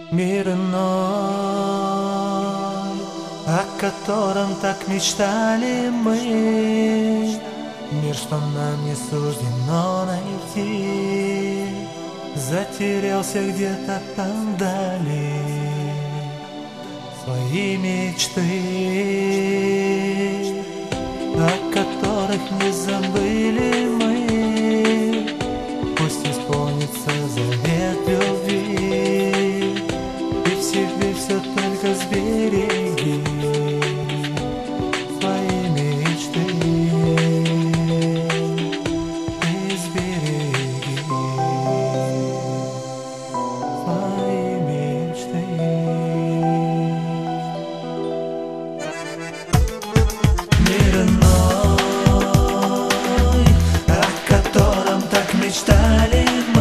Мир иной, о котором так мечтали мы. Мир, что нам не суждено найти, затерялся где-то там вдали. Свои мечты, о которых не забыли мы, пусть исполнится завет любви, и в себе все только сбереги свои мечты, и сбереги свои мечты. Мир иной, о котором так мечтали мы.